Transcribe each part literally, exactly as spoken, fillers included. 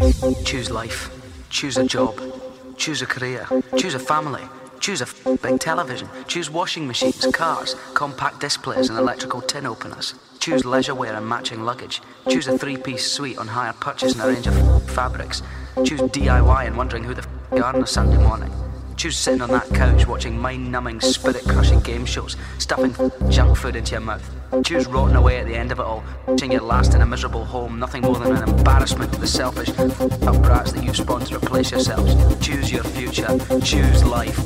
Choose life. Choose a job. Choose a career. Choose a family. Choose a f- big television. Choose washing machines, cars, compact disc players and electrical tin openers. Choose leisure wear and matching luggage. Choose a three-piece suite on hire purchase and a range of f- fabrics. Choose D I Y and wondering who the f- you are on a Sunday morning. Choose sitting on that couch watching mind-numbing, spirit-crushing game shows, stuffing f- junk food into your mouth. Choose rotting away at the end of it all, wishing your last in a miserable home, nothing more than an embarrassment to the selfish f***up brats that you've spawned to replace yourselves. Choose your future. Choose life.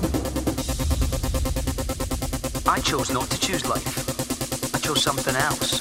I chose not to choose life. I chose something else.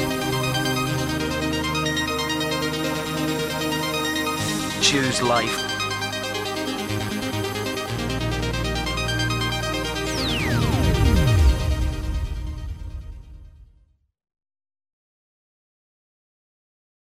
Choose life.